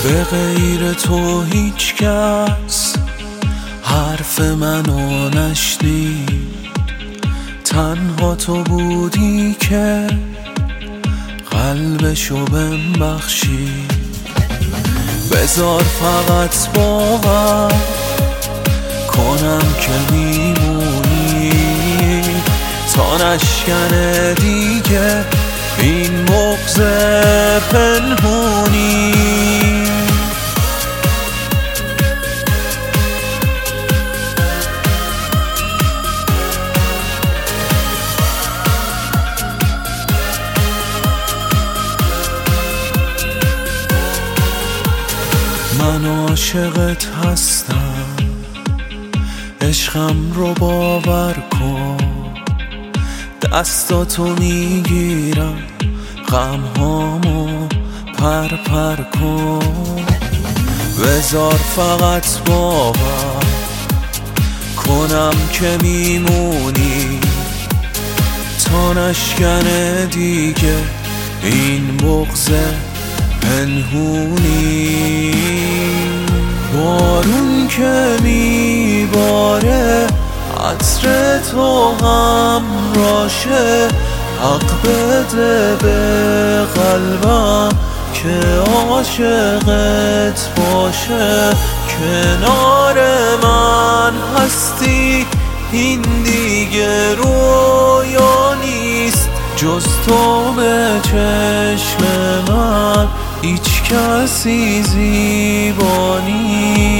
به غیر تو هیچ کس حرف منو نشنید، تنها تو بودی که قلبشو بهم بخشید. بذار فقط باور کنم که میمونی تا نشکنه دیگه این بغض پنهونی. من عاشقت هستم، عشقم رو باور کن، دستاتو میگیرم غمهامو پر پر کن. بذار فقط باور کنم که میمونی تا نشکنه دیگه این بغض پنهونی. بارون که میباره عطر تو همراشه، حق بده به قلبم که عاشقت باشه. کنار من هستی این دیگه رویا نیست، جز تو به چشم من هیچ کسی زیبا نیست.